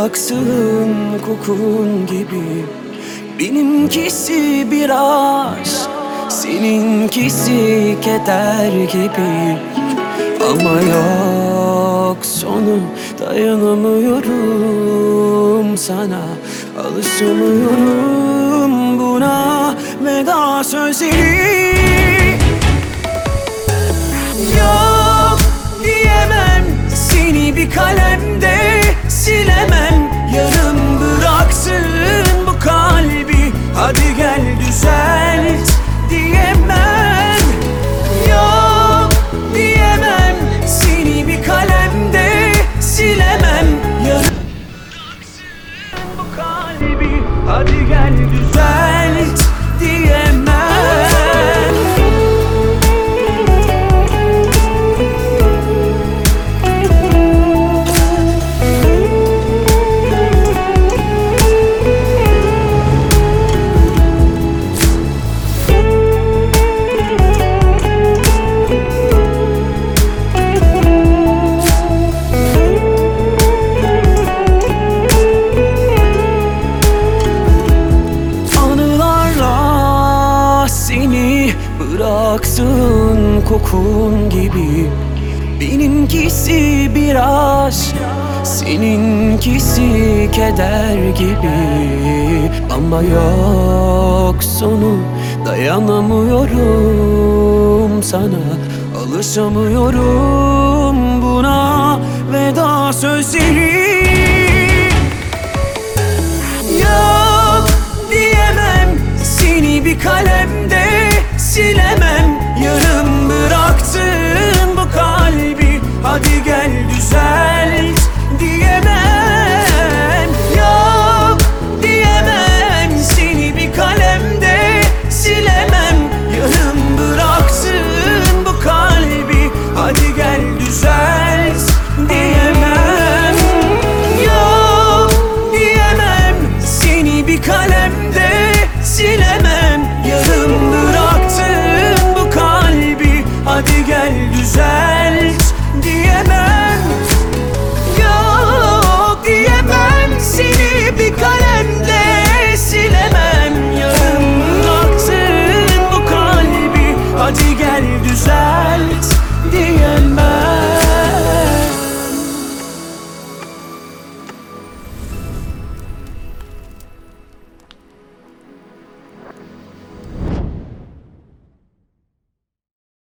bıraksın kokun gibi. Benimkisi bir aşk, seninkisi keder gibi. Ama yok sonu, dayanamıyorum sana, alışamıyorum buna veda sözleri. Yok diyemem, seni bir kalemde silemem. Yarım bıraksın bu kalbi, hadi gel düzelt diyemem. Yok diyemem, seni bir kalemde silemem. Yarım bıraksın bu kalbi, hadi gel düzelt diyemem. Seni bıraksın kokun gibi. Benimkisi bir aşk, seninkisi keder gibi. Ama yok sonu, dayanamıyorum sana, alışamıyorum buna veda sözleri. Yok diyemem, seni bir kalemde silemem.